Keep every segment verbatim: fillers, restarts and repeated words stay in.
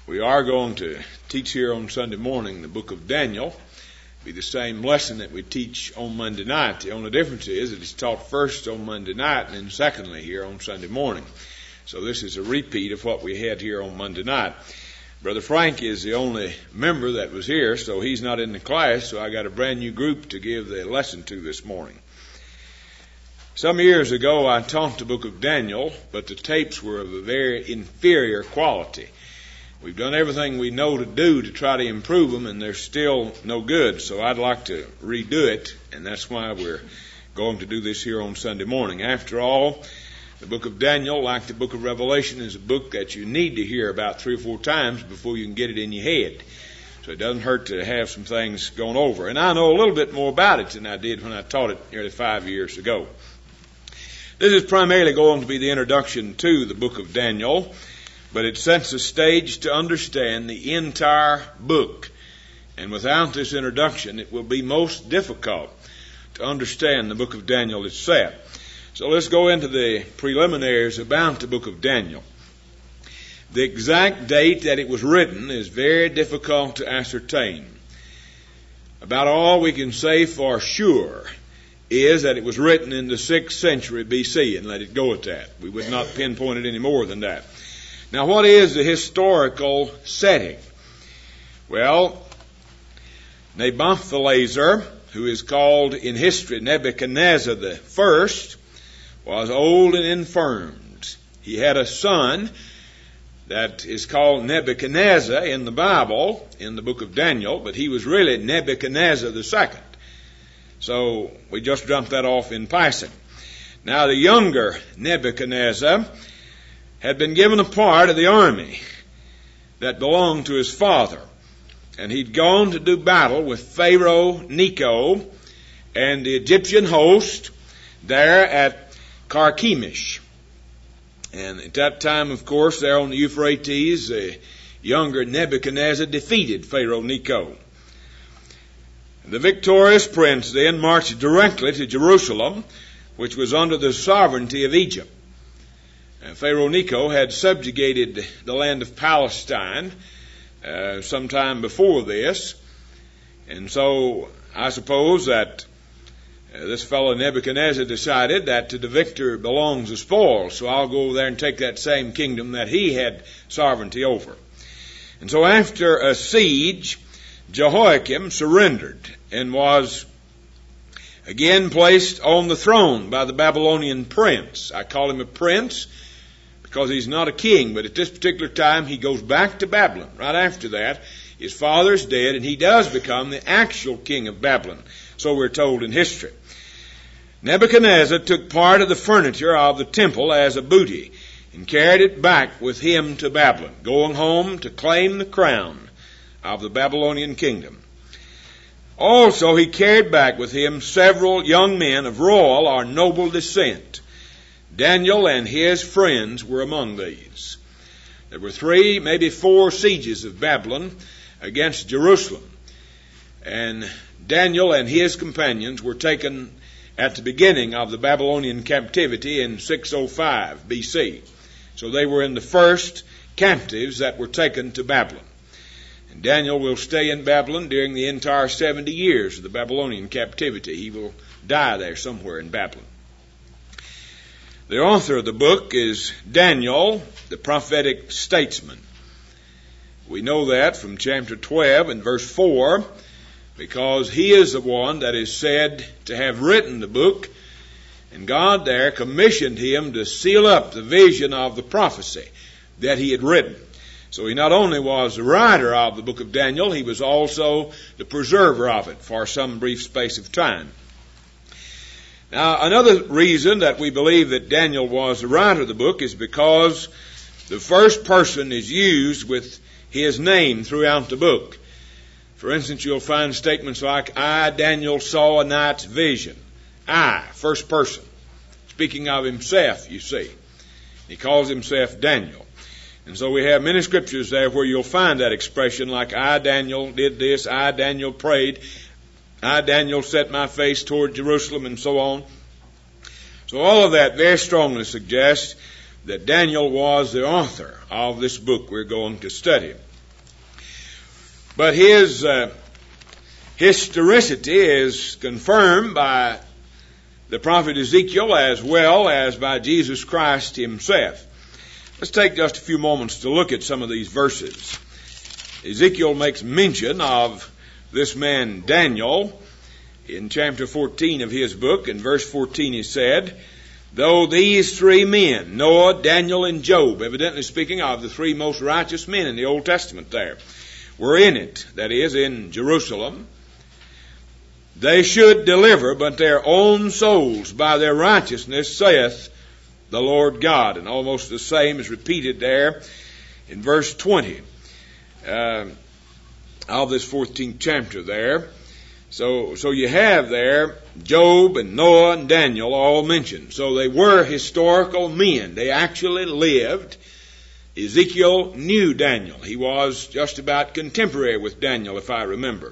We are going to teach here on Sunday morning the book of Daniel. It'll be the same lesson that we teach on Monday night. The only difference is that it's taught first on Monday night and then secondly here on Sunday morning. So this is a repeat of what we had here on Monday night. Brother Frank is the only member that was here, so he's not in the class, so I got a brand new group to give the lesson to this morning. Some years ago I taught the book of Daniel, but the tapes were of a very inferior quality. We've done everything we know to do to try to improve them, and they're still no good. So I'd like to redo it, and that's why we're going to do this here on Sunday morning. After all, the book of Daniel, like the book of Revelation, is a book that you need to hear about three or four times before you can get it in your head. So it doesn't hurt to have some things going over. And I know a little bit more about it than I did when I taught it nearly five years ago. This is primarily going to be the introduction to the book of Daniel, but it sets the stage to understand the entire book. And without this introduction, it will be most difficult to understand the book of Daniel itself. So let's go into the preliminaries about the book of Daniel. The exact date that it was written is very difficult to ascertain. About all we can say for sure is that it was written in the sixth century B C, and let it go at that. We would not pinpoint it any more than that. Now, what is the historical setting? Well, Nabopolassar, who is called in history Nebuchadnezzar the First, was old and infirmed. He had a son that is called Nebuchadnezzar in the Bible, in the book of Daniel, but he was really Nebuchadnezzar the Second. So we just jumped that off in passing. Now, the younger Nebuchadnezzar had been given a part of the army that belonged to his father. And he'd gone to do battle with Pharaoh Necho and the Egyptian host there at Carchemish. And at that time, of course, there on the Euphrates, the younger Nebuchadnezzar defeated Pharaoh Necho. The victorious prince then marched directly to Jerusalem, which was under the sovereignty of Egypt. Uh, Pharaoh Necho had subjugated the land of Palestine uh, sometime before this. And so I suppose that uh, this fellow Nebuchadnezzar decided that to the victor belongs the spoil. So I'll go over there and take that same kingdom that he had sovereignty over. And so after a siege, Jehoiakim surrendered and was again placed on the throne by the Babylonian prince. I call him a prince because he's not a king, but at this particular time he goes back to Babylon. Right after that, his father's dead, and he does become the actual king of Babylon. So we're told in history. Nebuchadnezzar took part of the furniture of the temple as a booty and carried it back with him to Babylon, going home to claim the crown of the Babylonian kingdom. Also, he carried back with him several young men of royal or noble descent. Daniel and his friends were among these. There were three, maybe four sieges of Babylon against Jerusalem. And Daniel and his companions were taken at the beginning of the Babylonian captivity in six oh five B C. So they were in the first captives that were taken to Babylon. And Daniel will stay in Babylon during the entire seventy years of the Babylonian captivity. He will die there somewhere in Babylon. The author of the book is Daniel, the prophetic statesman. We know that from chapter twelve and verse four, because he is the one that is said to have written the book, and God there commissioned him to seal up the vision of the prophecy that he had written. So he not only was the writer of the book of Daniel, he was also the preserver of it for some brief space of time. Now, another reason that we believe that Daniel was the writer of the book is because the first person is used with his name throughout the book. For instance, you'll find statements like, I, Daniel, saw a night's vision. I, first person. Speaking of himself, you see. He calls himself Daniel. And so we have many scriptures there where you'll find that expression like, I, Daniel, did this, I, Daniel, prayed, I, Daniel, set my face toward Jerusalem, and so on. So all of that very strongly suggests that Daniel was the author of this book we're going to study. But his uh, historicity is confirmed by the prophet Ezekiel as well as by Jesus Christ himself. Let's take just a few moments to look at some of these verses. Ezekiel makes mention of this man Daniel in chapter fourteen of his book. In verse fourteen he said, though these three men, Noah, Daniel, and Job, evidently speaking of the three most righteous men in the Old Testament there, were in it, that is, in Jerusalem, they should deliver but their own souls by their righteousness, saith the Lord God. And almost the same is repeated there in verse twenty uh, of this fourteenth chapter there. So, so you have there Job and Noah and Daniel all mentioned. So they were historical men. They actually lived. Ezekiel knew Daniel. He was just about contemporary with Daniel, if I remember.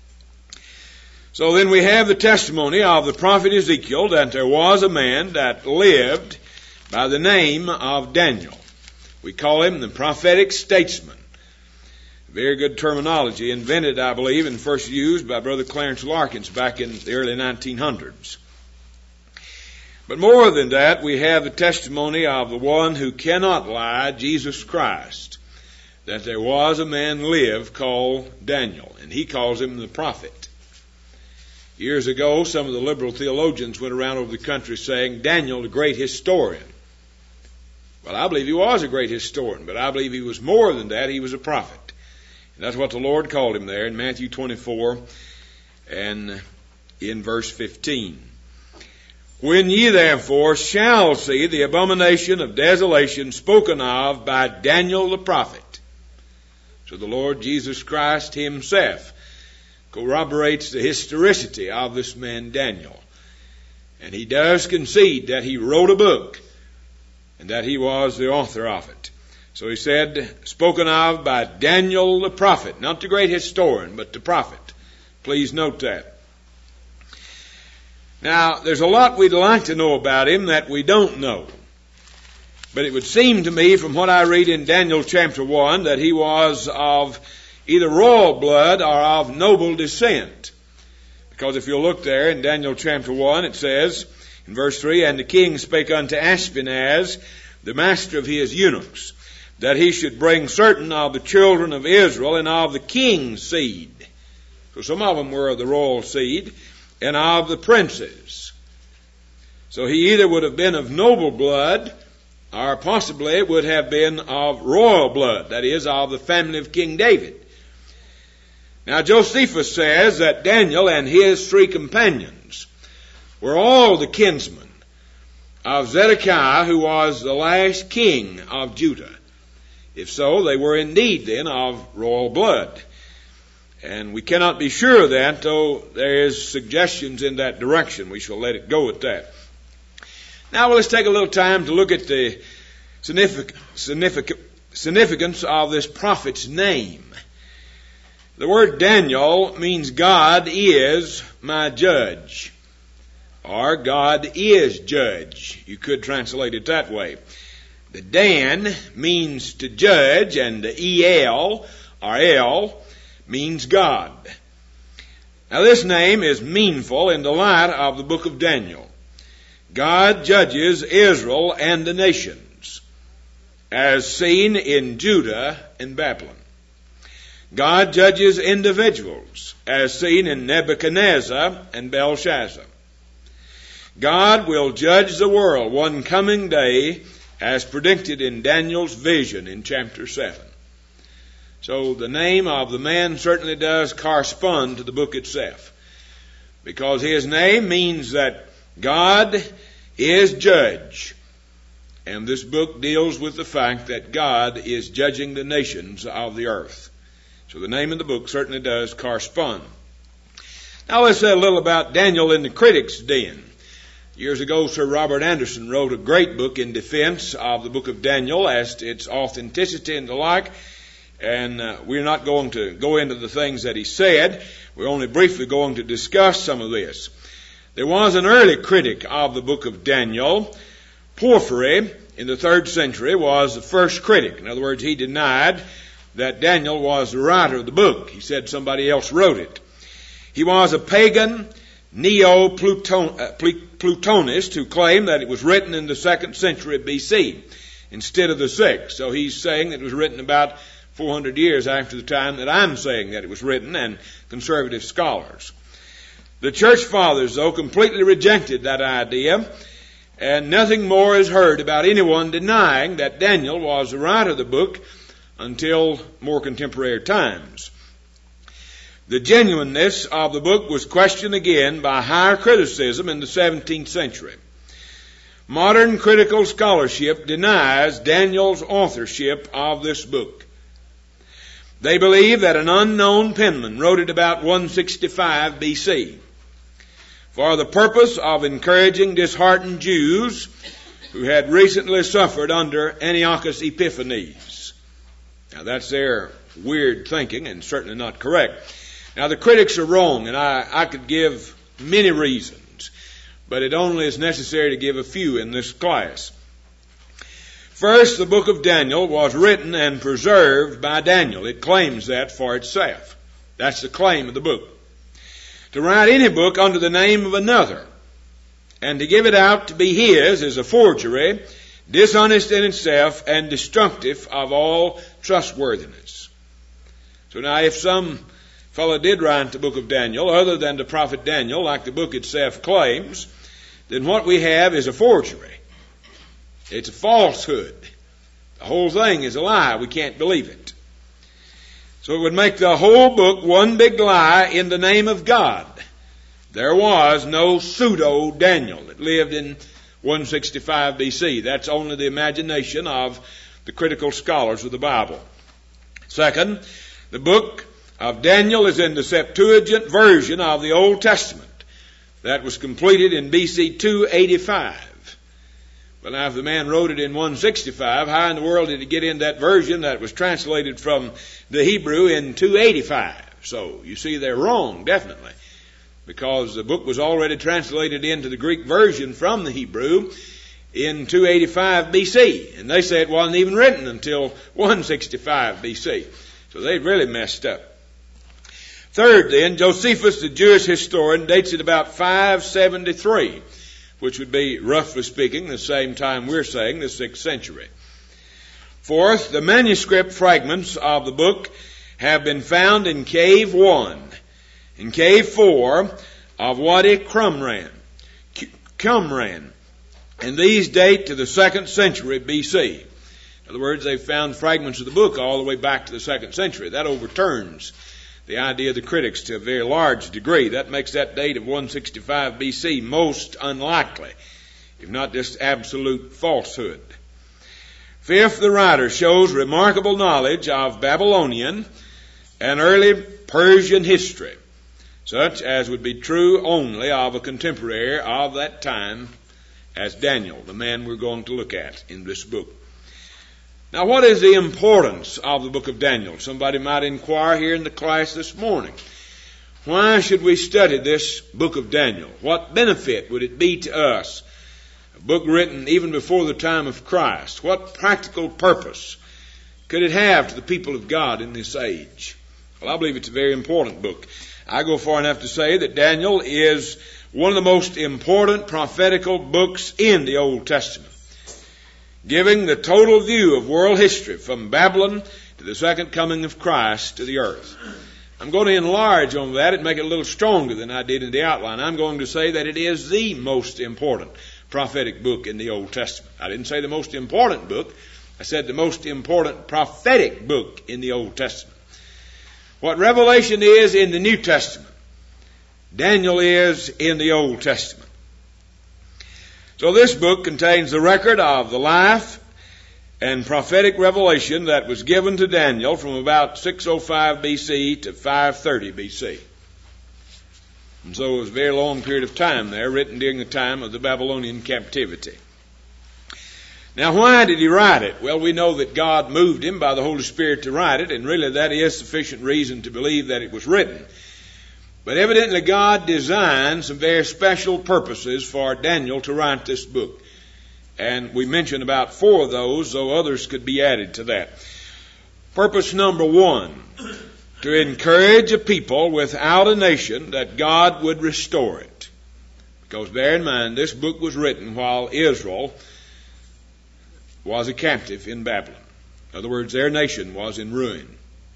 So then we have the testimony of the prophet Ezekiel that there was a man that lived by the name of Daniel. We call him the prophetic statesman. Very good terminology, invented, I believe, and first used by Brother Clarence Larkins back in the early nineteen hundreds. But more than that, we have the testimony of the one who cannot lie, Jesus Christ, that there was a man lived called Daniel, and he calls him the prophet. Years ago, some of the liberal theologians went around over the country saying, Daniel, the great historian. Well, I believe he was a great historian, but I believe he was more than that. He was a prophet. And that's what the Lord called him there in Matthew twenty-four and in verse fifteen. When ye therefore shall see the abomination of desolation spoken of by Daniel the prophet. So the Lord Jesus Christ himself corroborates the historicity of this man Daniel. And he does concede that he wrote a book and that he was the author of it. So he said, spoken of by Daniel the prophet, not the great historian, but the prophet. Please note that. Now, there's a lot we'd like to know about him that we don't know. But it would seem to me from what I read in Daniel chapter one that he was of either royal blood or of noble descent. Because if you'll look there in Daniel chapter one, it says in verse three, and the king spake unto Ashpenaz, the master of his eunuchs, that he should bring certain of the children of Israel and of the king's seed. So some of them were of the royal seed and of the princes. So he either would have been of noble blood or possibly would have been of royal blood, that is, of the family of King David. Now Josephus says that Daniel and his three companions were all the kinsmen of Zedekiah, who was the last king of Judah. If so, they were indeed then of royal blood. And we cannot be sure of that, though there is suggestions in that direction. We shall let it go at that. Now let's take a little time to look at the significant, significant, significance of this prophet's name. The word Daniel means God is my judge, or God is judge. You could translate it that way. The Dan means to judge, and the E L or L means God. Now this name is meaningful in the light of the book of Daniel. God judges Israel and the nations, as seen in Judah and Babylon. God judges individuals, as seen in Nebuchadnezzar and Belshazzar. God will judge the world one coming day, as predicted in Daniel's vision in chapter seven. So the name of the man certainly does correspond to the book itself, because his name means that God is judge. And this book deals with the fact that God is judging the nations of the earth. So the name of the book certainly does correspond. Now let's say a little about Daniel in the critic's den. Years ago, Sir Robert Anderson wrote a great book in defense of the book of Daniel as to its authenticity and the like. And uh, we're not going to go into the things that he said. We're only briefly going to discuss some of this. There was an early critic of the book of Daniel. Porphyry, in the third century, was the first critic. In other words, he denied that Daniel was the writer of the book. He said somebody else wrote it. He was a pagan Neo-Plutonist who claimed that it was written in the second century B C instead of the sixth. So he's saying that it was written about four hundred years after the time that I'm saying that it was written, and conservative scholars. The church fathers, though, completely rejected that idea, and nothing more is heard about anyone denying that Daniel was the writer of the book until more contemporary times. The genuineness of the book was questioned again by higher criticism in the seventeenth century. Modern critical scholarship denies Daniel's authorship of this book. They believe that an unknown penman wrote it about one sixty-five B C for the purpose of encouraging disheartened Jews who had recently suffered under Antiochus Epiphanes. Now that's their weird thinking and certainly not correct. Now the critics are wrong, and I, I could give many reasons, but it only is necessary to give a few in this class. First, the book of Daniel was written and preserved by Daniel. It claims that for itself. That's the claim of the book. To write any book under the name of another and to give it out to be his is a forgery, dishonest in itself, and destructive of all trustworthiness. So now if some fellow did write the book of Daniel other than the prophet Daniel, like the book itself claims, then what we have is a forgery. It's a falsehood. The whole thing is a lie. We can't believe it. So it would make the whole book one big lie in the name of God. There was no pseudo Daniel that lived in one sixty-five B C. That's only the imagination of the critical scholars of the Bible. Second, the book of Daniel is in the Septuagint version of the Old Testament. That was completed in B C two eighty-five. Well, now, if the man wrote it in one sixty-five, how in the world did he get in that version that was translated from the Hebrew in two eighty-five? So, you see, they're wrong, definitely, because the book was already translated into the Greek version from the Hebrew in two eighty-five B C, and they say it wasn't even written until one sixty-five B C. So they really messed up. Third, then, Josephus, the Jewish historian, dates it about five seventy-three, which would be, roughly speaking, the same time we're saying, the sixth century. Fourth, the manuscript fragments of the book have been found in Cave one, in Cave four of Wadi Qumran, Qumran, and these date to the second century B C. In other words, they've found fragments of the book all the way back to the second century. That overturns the idea of the critics to a very large degree. That makes that date of one sixty-five B C most unlikely, if not just absolute falsehood. Fifth, the writer shows remarkable knowledge of Babylonian and early Persian history, such as would be true only of a contemporary of that time as Daniel, the man we're going to look at in this book. Now, what is the importance of the book of Daniel? Somebody might inquire here in the class this morning. Why should we study this book of Daniel? What benefit would it be to us? A book written even before the time of Christ. What practical purpose could it have to the people of God in this age? Well, I believe it's a very important book. I go far enough to say that Daniel is one of the most important prophetical books in the Old Testament, giving the total view of world history from Babylon to the second coming of Christ to the earth. I'm going to enlarge on that and make it a little stronger than I did in the outline. I'm going to say that it is the most important prophetic book in the Old Testament. I didn't say the most important book. I said the most important prophetic book in the Old Testament. What Revelation is in the New Testament, Daniel is in the Old Testament. So this book contains the record of the life and prophetic revelation that was given to Daniel from about six oh five B C to five thirty B C. And so it was a very long period of time there, written during the time of the Babylonian captivity. Now, why did he write it? Well, we know that God moved him by the Holy Spirit to write it, and really that is sufficient reason to believe that it was written. But evidently God designed some very special purposes for Daniel to write this book. And we mentioned about four of those, though others could be added to that. Purpose number one, to encourage a people without a nation that God would restore it. Because bear in mind, this book was written while Israel was a captive in Babylon. In other words, their nation was in ruin.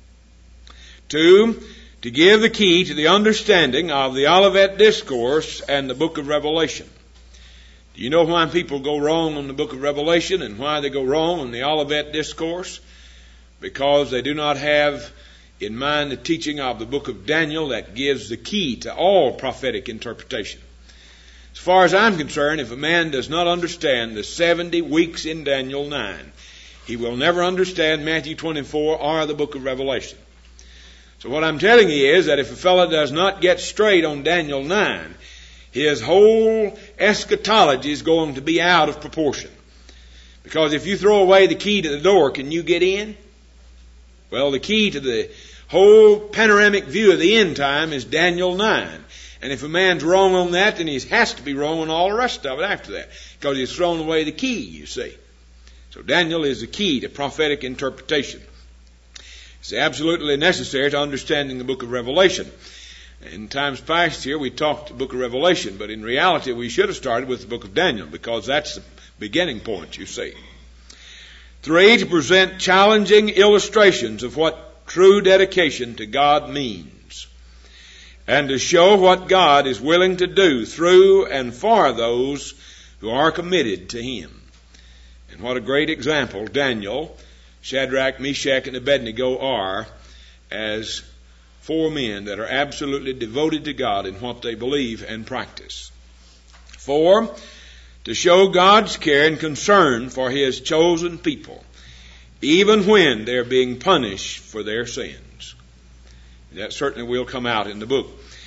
Two, to give the key to the understanding of the Olivet Discourse and the book of Revelation. Do you know why people go wrong on the book of Revelation and why they go wrong on the Olivet Discourse? Because they do not have in mind the teaching of the book of Daniel that gives the key to all prophetic interpretation. As far as I'm concerned, if a man does not understand the seventy weeks in Daniel nine, he will never understand Matthew twenty-four or the book of Revelation. So what I'm telling you is that if a fellow does not get straight on Daniel nine, his whole eschatology is going to be out of proportion. Because if you throw away the key to the door, can you get in? Well, the key to the whole panoramic view of the end time is Daniel nine. And if a man's wrong on that, then he has to be wrong on all the rest of it after that. Because he's thrown away the key, you see. So Daniel is the key to prophetic interpretation. It's absolutely necessary to understanding the book of Revelation. In times past here, we talked the book of Revelation, but in reality, we should have started with the book of Daniel, because that's the beginning point, you see. Three, to present challenging illustrations of what true dedication to God means, and to show what God is willing to do through and for those who are committed to Him. And what a great example Daniel, Shadrach, Meshach, and Abednego are as four men that are absolutely devoted to God in what they believe and practice. Four, to show God's care and concern for His chosen people, even when they're being punished for their sins. That certainly will come out in the book.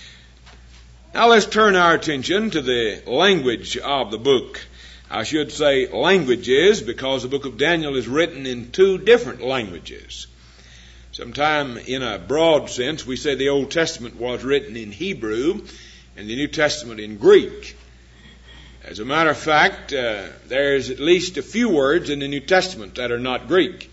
Now let's turn our attention to the language of the book. I should say languages, because the book of Daniel is written in two different languages. Sometime in a broad sense, we say the Old Testament was written in Hebrew and the New Testament in Greek. As a matter of fact, uh, there's at least a few words in the New Testament that are not Greek.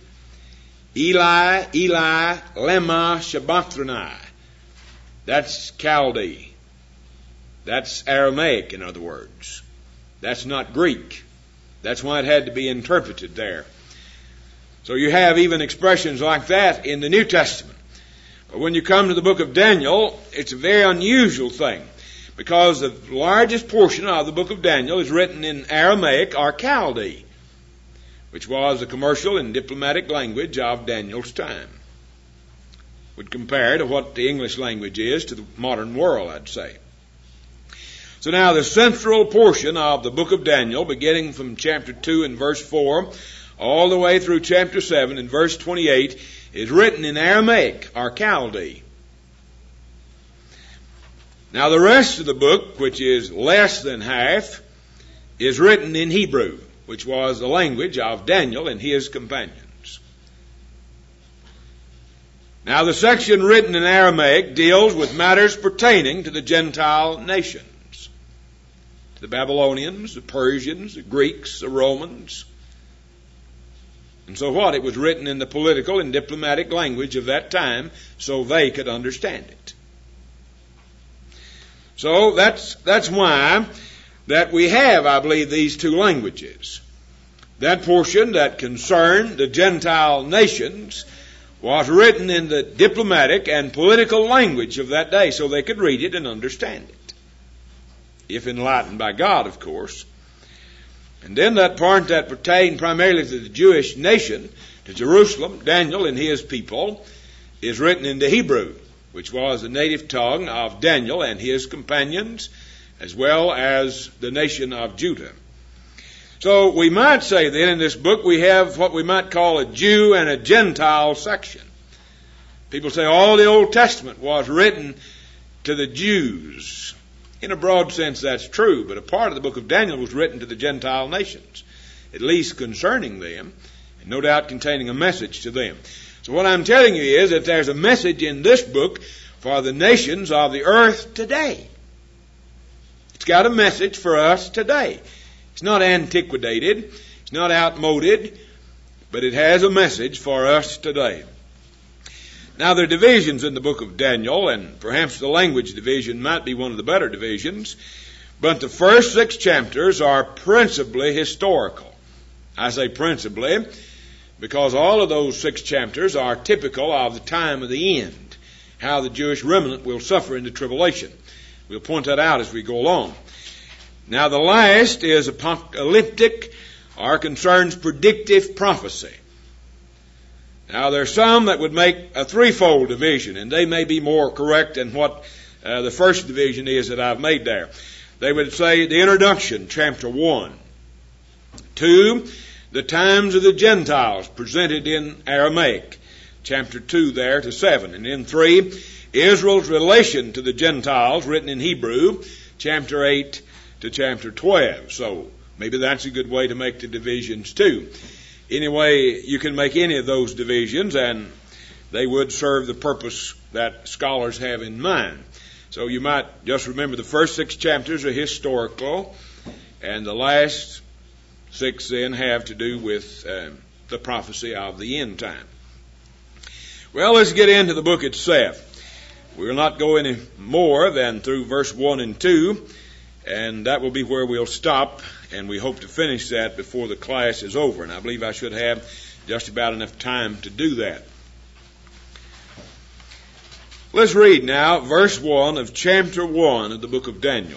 Eli, Eli, lema sabachthani. That's Chaldee. That's Aramaic, in other words. That's not Greek. That's why it had to be interpreted there. So you have even expressions like that in the New Testament. But when you come to the book of Daniel, it's a very unusual thing, because the largest portion of the book of Daniel is written in Aramaic or Chaldee, which was the commercial and diplomatic language of Daniel's time. Would compare to what the English language is to the modern world, I'd say. So now the central portion of the book of Daniel, beginning from chapter two and verse four, all the way through chapter seven and verse twenty-eight, is written in Aramaic or Chaldee. Now the rest of the book, which is less than half, is written in Hebrew, which was the language of Daniel and his companions. Now the section written in Aramaic deals with matters pertaining to the Gentile nations. The Babylonians, the Persians, the Greeks, the Romans. And so what? It was written in the political and diplomatic language of that time so they could understand it. So that's, that's why that we have, I believe, these two languages. That portion that concerned the Gentile nations was written in the diplomatic and political language of that day so they could read it and understand it. If enlightened by God, of course. And then that part that pertained primarily to the Jewish nation, to Jerusalem, Daniel and his people, is written into Hebrew, which was the native tongue of Daniel and his companions, as well as the nation of Judah. So we might say then in this book we have what we might call a Jew and a Gentile section. People say all the Old Testament was written to the Jews. In a broad sense, that's true, but a part of the book of Daniel was written to the Gentile nations, at least concerning them, and no doubt containing a message to them. So what I'm telling you is that there's a message in this book for the nations of the earth today. It's got a message for us today. It's not antiquated, it's not outmoded, but it has a message for us today. Now, there are divisions in the book of Daniel, and perhaps the language division might be one of the better divisions, but the first six chapters are principally historical. I say principally because all of those six chapters are typical of the time of the end, how the Jewish remnant will suffer in the tribulation. We'll point that out as we go along. Now, the last is apocalyptic, or concerns predictive prophecy. Now, there are some that would make a threefold division, and they may be more correct than what uh, the first division is that I've made there. They would say the introduction, chapter one. Two, the times of the Gentiles presented in Aramaic, chapter two there to seven. And then three, Israel's relation to the Gentiles, written in Hebrew, chapter eight to chapter twelve. So maybe that's a good way to make the divisions too. Anyway, you can make any of those divisions, and they would serve the purpose that scholars have in mind. So you might just remember the first six chapters are historical, and the last six then have to do with uh, the prophecy of the end time. Well, let's get into the book itself. We will not go any more than through verse one and two, and that will be where we'll stop, and we hope to finish that before the class is over. And I believe I should have just about enough time to do that. Let's read now verse one of chapter one of the book of Daniel.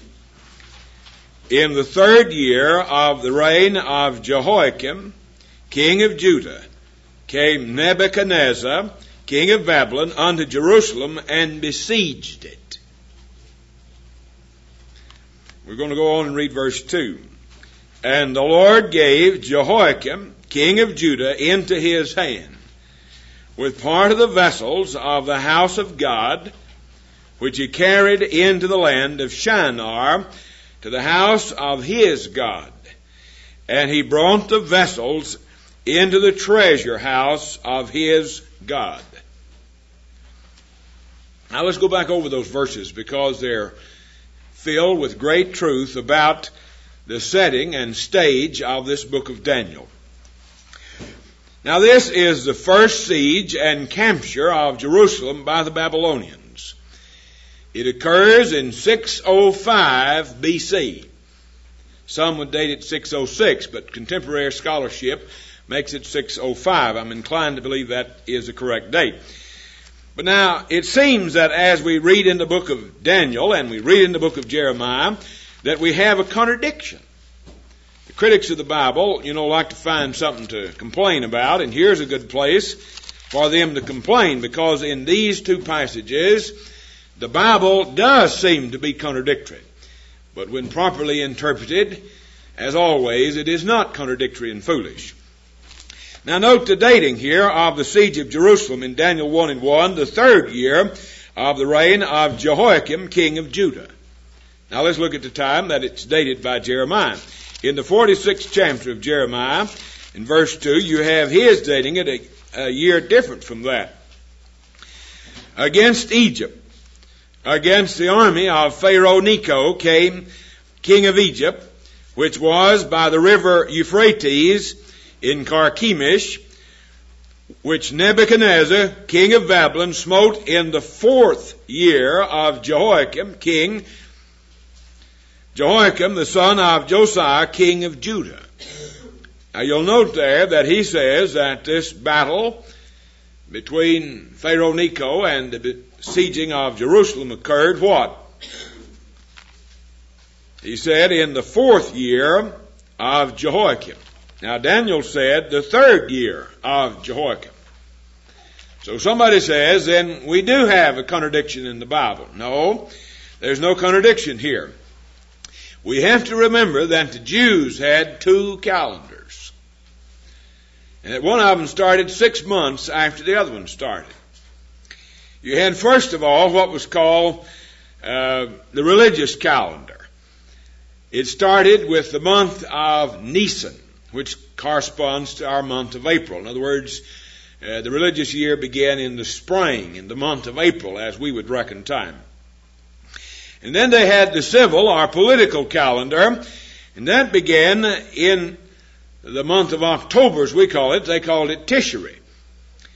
In the third year of the reign of Jehoiakim, king of Judah, came Nebuchadnezzar, king of Babylon, unto Jerusalem and besieged it. We're going to go on and read verse two. And the Lord gave Jehoiakim, king of Judah, into his hand, with part of the vessels of the house of God, which he carried into the land of Shinar, to the house of his God. And he brought the vessels into the treasure house of his God. Now let's go back over those verses, because they're filled with great truth about the setting and stage of this book of Daniel. Now, this is the first siege and capture of Jerusalem by the Babylonians. It occurs in six oh five B C. Some would date it six oh six, but contemporary scholarship makes it six oh five. I'm inclined to believe that is the correct date. But now, it seems that as we read in the book of Daniel and we read in the book of Jeremiah, that we have a contradiction. The critics of the Bible, you know, like to find something to complain about, and here's a good place for them to complain, because in these two passages, the Bible does seem to be contradictory. But when properly interpreted, as always, it is not contradictory and foolish. Now note the dating here of the siege of Jerusalem in Daniel one and one, the third year of the reign of Jehoiakim, king of Judah. Now let's look at the time that it's dated by Jeremiah. In the forty-sixth chapter of Jeremiah, in verse two, you have his dating it a, a year different from that. Against Egypt, against the army of Pharaoh Necho came king of Egypt, which was by the river Euphrates, in Carchemish, which Nebuchadnezzar, king of Babylon, smote in the fourth year of Jehoiakim, king, Jehoiakim, the son of Josiah, king of Judah. Now you'll note there that he says that this battle between Pharaoh Necho and the besieging of Jerusalem occurred what? He said in the fourth year of Jehoiakim. Now, Daniel said the third year of Jehoiakim. So somebody says, then we do have a contradiction in the Bible. No, there's no contradiction here. We have to remember that the Jews had two calendars. And that one of them started six months after the other one started. You had, first of all, what was called uh, the religious calendar. It started with the month of Nisan, which corresponds to our month of April. In other words, uh, the religious year began in the spring, in the month of April, as we would reckon time. And then they had the civil, or political calendar, and that began in the month of October, as we call it. They called it Tishri.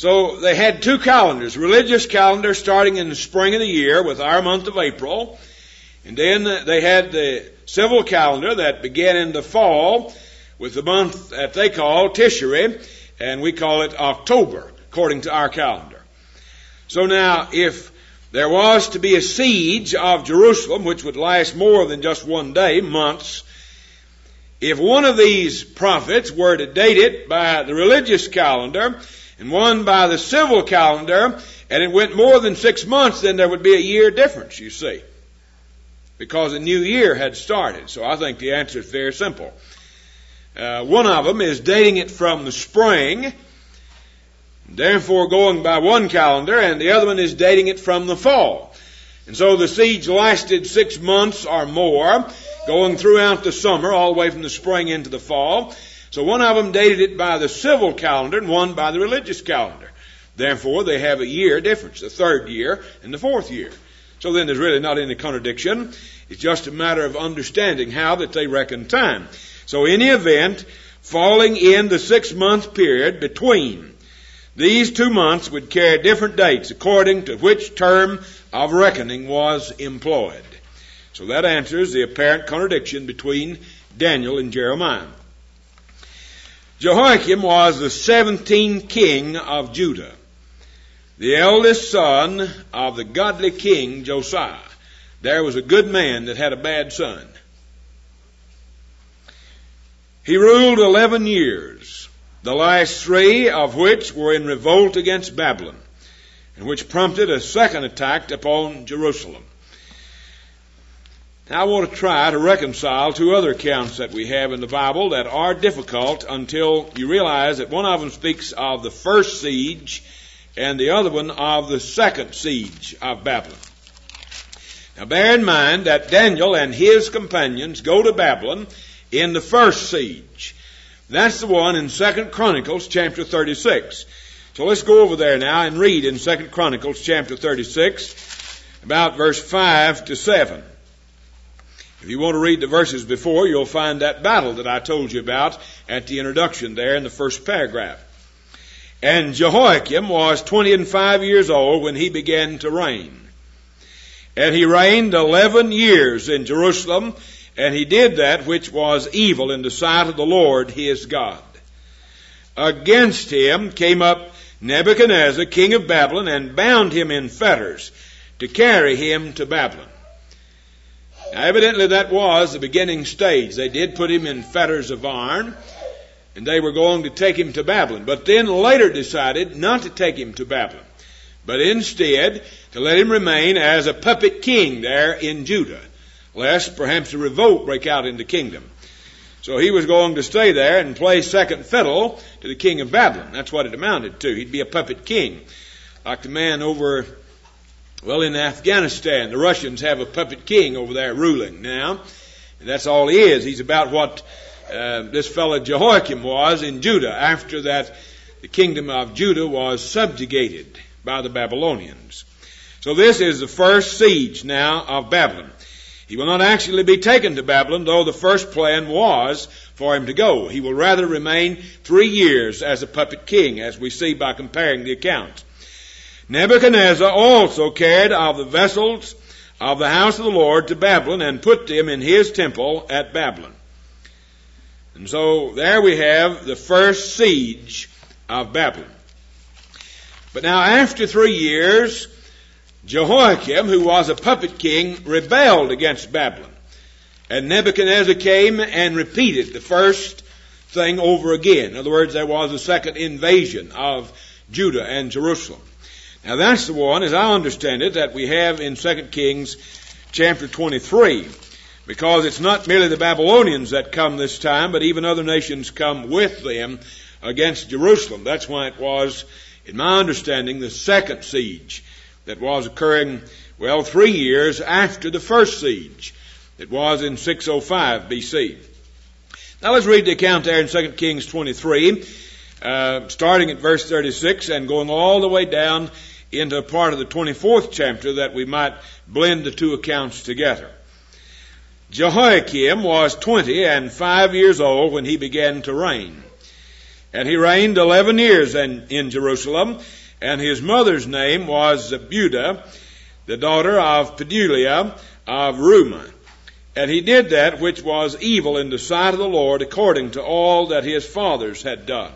So they had two calendars, religious calendar starting in the spring of the year with our month of April, and then they had the civil calendar that began in the fall with the month that they call Tishri, and we call it October, according to our calendar. So now, if there was to be a siege of Jerusalem, which would last more than just one day, months, if one of these prophets were to date it by the religious calendar and one by the civil calendar, and it went more than six months, then there would be a year difference, you see, because a new year had started. So I think the answer is very simple. Uh, one of them is dating it from the spring, therefore going by one calendar, and the other one is dating it from the fall. And so the siege lasted six months or more, going throughout the summer, all the way from the spring into the fall. So one of them dated it by the civil calendar and one by the religious calendar. Therefore, they have a year difference, the third year and the fourth year. So then there's really not any contradiction. It's just a matter of understanding how that they reckon time. So in the event, falling in the six-month period between these two months would carry different dates according to which term of reckoning was employed. So that answers the apparent contradiction between Daniel and Jeremiah. Jehoiakim was the seventeenth king of Judah, the eldest son of the godly king Josiah. There was a good man that had a bad son. He ruled eleven years, the last three of which were in revolt against Babylon, and which prompted a second attack upon Jerusalem. Now I want to try to reconcile two other accounts that we have in the Bible that are difficult until you realize that one of them speaks of the first siege and the other one of the second siege of Babylon. Now bear in mind that Daniel and his companions go to Babylon in the first siege. That's the one in Second Chronicles chapter thirty-six. So let's go over there now and read in Second Chronicles chapter thirty-six about verse five to seven. If you want to read the verses before, you'll find that battle that I told you about at the introduction there in the first paragraph. And Jehoiakim was twenty and five years old when he began to reign. And he reigned eleven years in Jerusalem, and he did that which was evil in the sight of the Lord his God. Against him came up Nebuchadnezzar, king of Babylon, and bound him in fetters to carry him to Babylon. Now, evidently that was the beginning stage. They did put him in fetters of iron, and they were going to take him to Babylon, but then later decided not to take him to Babylon, but instead to let him remain as a puppet king there in Judah, lest perhaps a revolt break out in the kingdom. So he was going to stay there and play second fiddle to the king of Babylon. That's what it amounted to. He'd be a puppet king, like the man over, well, in Afghanistan. The Russians have a puppet king over there ruling now, and that's all he is. He's about what uh, this fellow Jehoiakim was in Judah after that the kingdom of Judah was subjugated by the Babylonians. So this is the first siege now of Babylon. He will not actually be taken to Babylon, though the first plan was for him to go. He will rather remain three years as a puppet king, as we see by comparing the accounts. Nebuchadnezzar also carried of the vessels of the house of the Lord to Babylon and put them in his temple at Babylon. And so there we have the first siege of Babylon. But now after three years, Jehoiakim, who was a puppet king, rebelled against Babylon. And Nebuchadnezzar came and repeated the first thing over again. In other words, there was a second invasion of Judah and Jerusalem. Now that's the one, as I understand it, that we have in Second Kings chapter twenty-three. Because it's not merely the Babylonians that come this time, but even other nations come with them against Jerusalem. That's why it was, in my understanding, the second siege that was occurring, well, three years after the first siege. It was in six oh five B C. Now let's read the account there in Second Kings twenty-three, uh, starting at verse thirty-six and going all the way down into a part of the twenty-fourth chapter that we might blend the two accounts together. Jehoiakim was twenty and five years old when he began to reign. And he reigned eleven years in, in Jerusalem, and his mother's name was Zebudah, the daughter of Peduliah of Rumah. And he did that which was evil in the sight of the Lord, according to all that his fathers had done.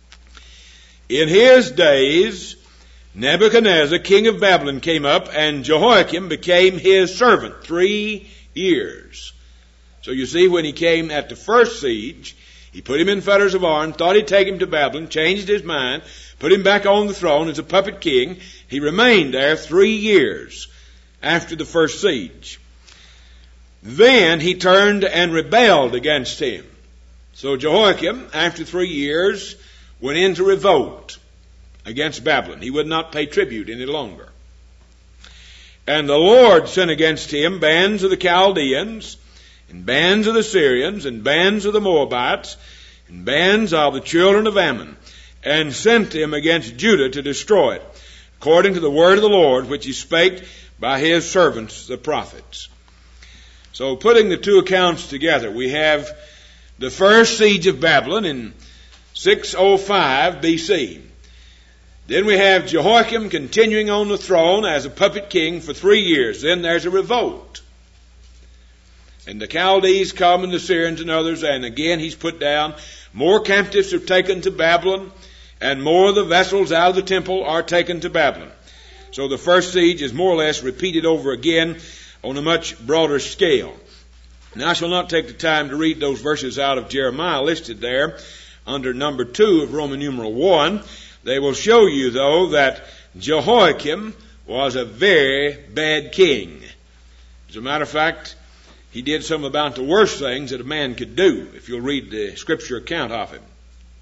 In his days, Nebuchadnezzar, king of Babylon, came up, and Jehoiakim became his servant three years. So you see, when he came at the first siege, he put him in fetters of iron, thought he'd take him to Babylon, changed his mind, put him back on the throne as a puppet king. He remained there three years after the first siege. Then he turned and rebelled against him. So Jehoiakim, after three years, went into revolt against Babylon. He would not pay tribute any longer. And the Lord sent against him bands of the Chaldeans, and bands of the Syrians, and bands of the Moabites, and bands of the children of Ammon, and sent him against Judah to destroy it, according to the word of the Lord, which he spake by his servants, the prophets. So putting the two accounts together, we have the first siege of Babylon in six oh five B C. Then we have Jehoiakim continuing on the throne as a puppet king for three years. Then there's a revolt. And the Chaldees come, and the Syrians and others, and again he's put down. More captives are taken to Babylon, and more of the vessels out of the temple are taken to Babylon. So the first siege is more or less repeated over again on a much broader scale. Now I shall not take the time to read those verses out of Jeremiah listed there under number two of Roman numeral one. They will show you, though, that Jehoiakim was a very bad king. As a matter of fact, he did some about the worst things that a man could do, if you'll read the scripture account of him.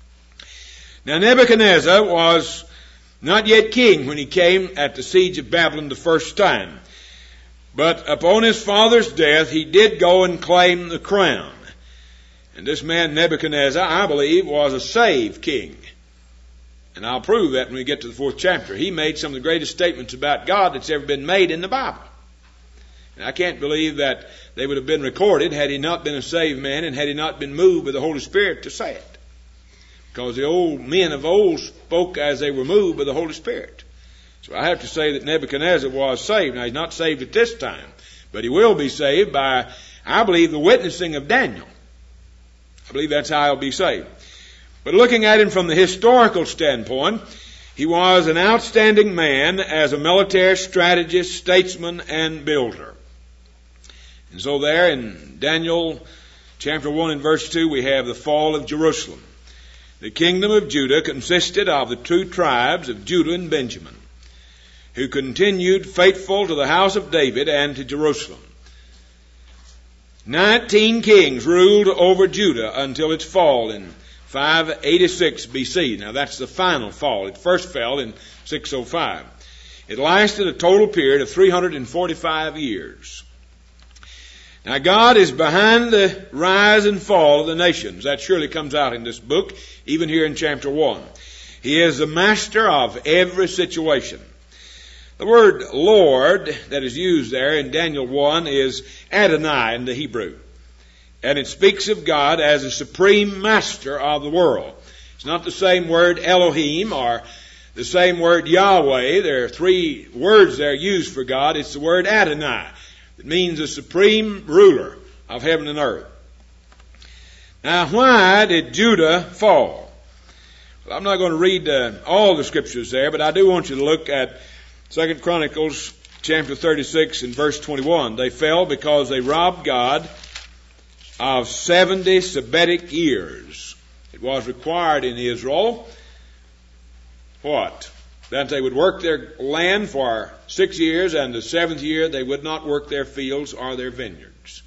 Now Nebuchadnezzar was not yet king when he came at the siege of Babylon the first time. But upon his father's death, he did go and claim the crown. And this man Nebuchadnezzar, I believe, was a saved king. And I'll prove that when we get to the fourth chapter. He made some of the greatest statements about God that's ever been made in the Bible. And I can't believe that they would have been recorded had he not been a saved man and had he not been moved by the Holy Spirit to say it. Because the old men of old spoke as they were moved by the Holy Spirit. So I have to say that Nebuchadnezzar was saved. Now he's not saved at this time, but he will be saved by, I believe, the witnessing of Daniel. I believe that's how he'll be saved. But looking at him from the historical standpoint, he was an outstanding man as a military strategist, statesman, and builder. And so there in Daniel chapter one and verse two, we have the fall of Jerusalem. The kingdom of Judah consisted of the two tribes of Judah and Benjamin, who continued faithful to the house of David and to Jerusalem. Nineteen kings ruled over Judah until its fall in five eighty-six B C. Now that's the final fall. It first fell in six oh five. It lasted a total period of three hundred forty-five years. Now God is behind the rise and fall of the nations. That surely comes out in this book, even here in chapter one. He is the master of every situation. The word Lord that is used there in Daniel one is Adonai in the Hebrew. And it speaks of God as the supreme master of the world. It's not the same word Elohim or the same word Yahweh. There are three words there used for God. It's the word Adonai. It means the supreme ruler of heaven and earth. Now, why did Judah fall? Well, I'm not going to read uh, all the scriptures there, but I do want you to look at Second Chronicles chapter thirty-six and verse twenty-one. They fell because they robbed God of seventy Sabbatic years. It was required in Israel, what? That they would work their land for six years, and the seventh year they would not work their fields or their vineyards.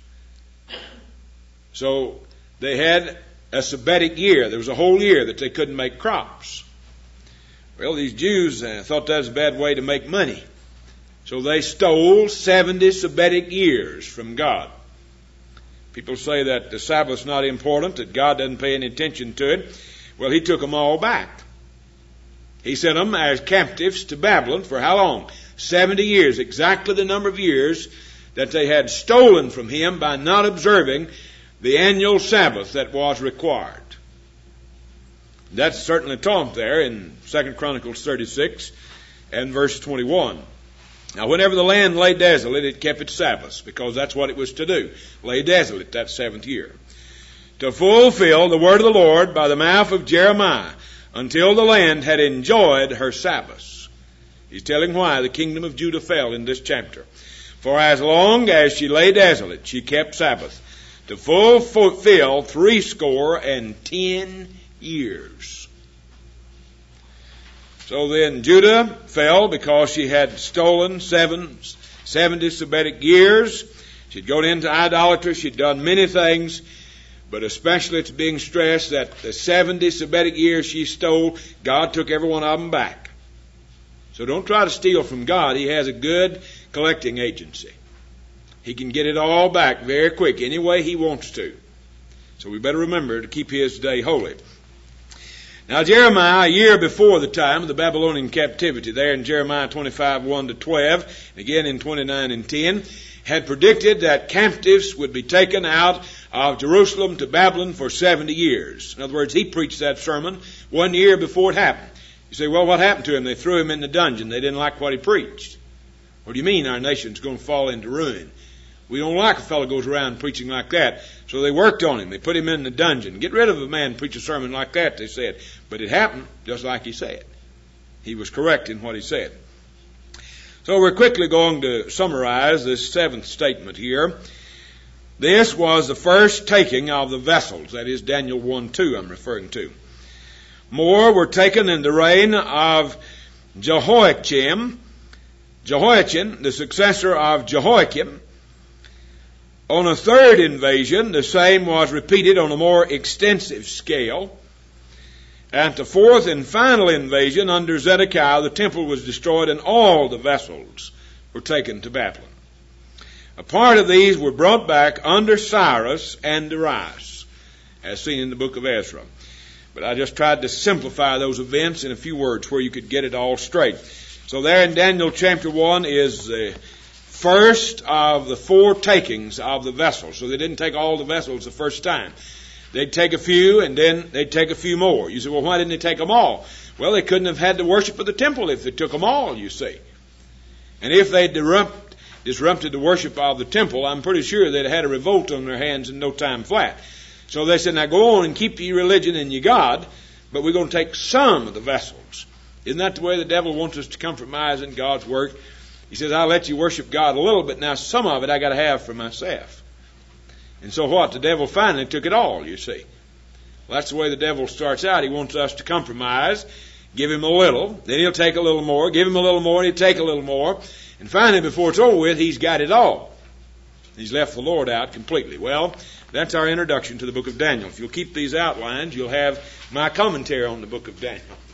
So they had a Sabbatic year. There was a whole year that they couldn't make crops. Well, these Jews uh, thought that was a bad way to make money. So they stole seventy Sabbatic years from God. People say that the Sabbath's not important, that God doesn't pay any attention to it. Well, he took them all back. He sent them as captives to Babylon for how long? seventy years, exactly the number of years that they had stolen from him by not observing the annual Sabbath that was required. That's certainly taught there in Second Chronicles thirty-six and verse twenty-one. Now, whenever the land lay desolate, it kept its Sabbaths, because that's what it was to do, lay desolate that seventh year, to fulfill the word of the Lord by the mouth of Jeremiah, until the land had enjoyed her Sabbaths. He's telling why the kingdom of Judah fell in this chapter. For as long as she lay desolate, she kept Sabbath, to fulfill threescore and ten years. So then Judah fell because she had stolen seven, seventy Sabbatic years. She'd gone into idolatry. She'd done many things. But especially it's being stressed that the seventy Sabbatic years she stole, God took every one of them back. So don't try to steal from God. He has a good collecting agency. He can get it all back very quick, any way he wants to. So we better remember to keep his day holy. Now Jeremiah, a year before the time of the Babylonian captivity, there in Jeremiah twenty-five, one to twelve, and again in twenty-nine and ten, had predicted that captives would be taken out of Jerusalem to Babylon for seventy years. In other words, he preached that sermon one year before it happened. You say, well, what happened to him? They threw him in the dungeon. They didn't like what he preached. What do you mean our nation's going to fall into ruin? We don't like a fellow goes around preaching like that. So they worked on him. They put him in the dungeon. Get rid of a man preach a sermon like that, they said. But it happened just like he said. He was correct in what he said. So we're quickly going to summarize this seventh statement here. This was the first taking of the vessels. That is Daniel one two I'm referring to. More were taken in the reign of Jehoiakim, Jehoiachin, the successor of Jehoiakim. On a third invasion, the same was repeated on a more extensive scale. At the fourth and final invasion under Zedekiah, the temple was destroyed and all the vessels were taken to Babylon. A part of these were brought back under Cyrus and Darius, as seen in the book of Ezra. But I just tried to simplify those events in a few words where you could get it all straight. So there in Daniel chapter one is the first of the four takings of the vessels. So they didn't take all the vessels the first time. They'd take a few and then they'd take a few more. You say, well, why didn't they take them all? Well, they couldn't have had the worship of the temple if they took them all, you see. And if they disrupt, disrupted the worship of the temple, I'm pretty sure they'd had a revolt on their hands in no time flat. So they said, now go on and keep your religion and your God, but we're going to take some of the vessels. Isn't that the way the devil wants us to compromise in God's work? He says, I'll let you worship God a little bit. Now some of it I got to have for myself. And so what? The devil finally took it all, you see. Well, that's the way the devil starts out. He wants us to compromise, give him a little, then he'll take a little more, give him a little more, and he'll take a little more. And finally, before it's over with, he's got it all. He's left the Lord out completely. Well, that's our introduction to the book of Daniel. If you'll keep these outlines, you'll have my commentary on the book of Daniel.